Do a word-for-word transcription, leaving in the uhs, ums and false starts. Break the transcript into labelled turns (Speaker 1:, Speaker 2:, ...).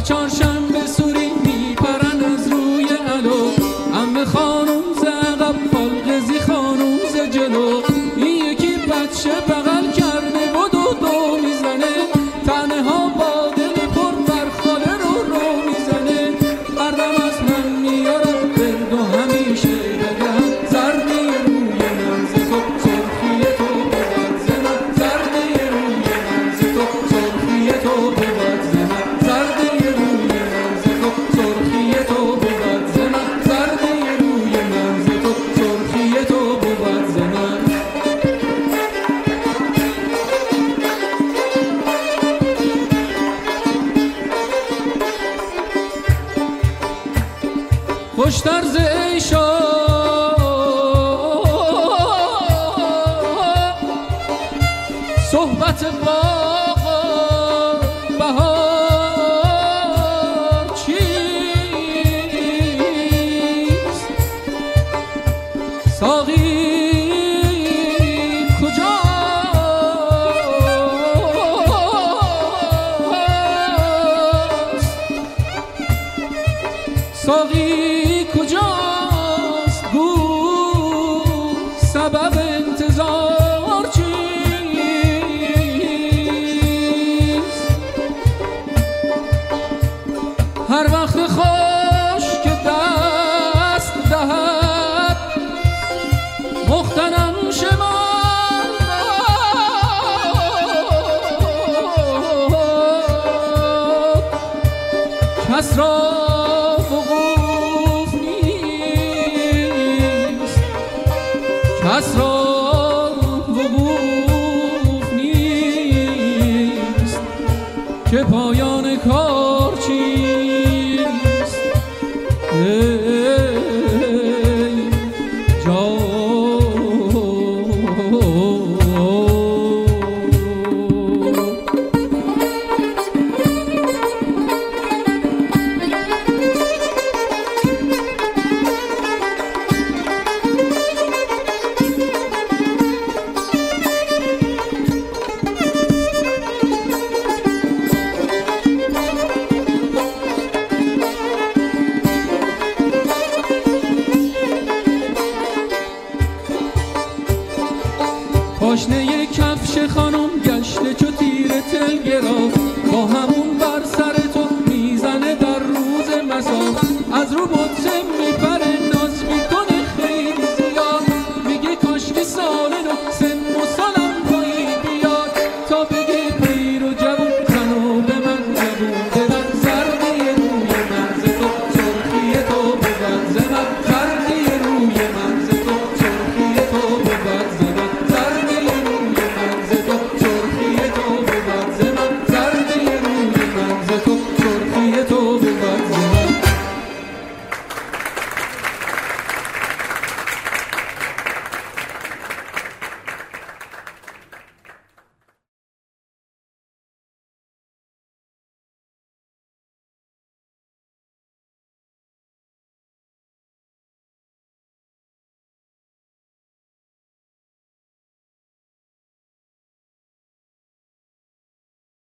Speaker 1: چهارشنبه سوری میپرن از روی علو، عمه خانوم ز عقب خالقزی خانوم ز جلو، این یکی بچه بغل کرده و دو دو میزنه، تنه ها با دل پر بر خاله رو رو میزنه، هر دم از من میارم برد و همیشه بگم زردی روی من ز تو سرخی تو بود ز من، زردی روی من ز تو سرخی تو بود ز من، زردی روی من ز تو سرخی تو بود ز من، زردی روی من ز تو سرخی تو بود ز من. خوشتر ز عیشا صحبت باغ بهار چیست، ساقی کجاست، ساقی کجاست، گو سبب انتظار چیست، هر وقت خوش که دست دهد مختنم شمال کس را وقوف نیست، کس را وقوف نیست که پایان کار چیست، ای جان. پاشنه کفش خانم گشته چو تیر تلگرا، با همون بر سر تو میزنه در روز مسا، از رو بطه میپره ناز میکنه خیلی زیاد، میگه کاش که سال نو سن و سالم پایی بیاد تا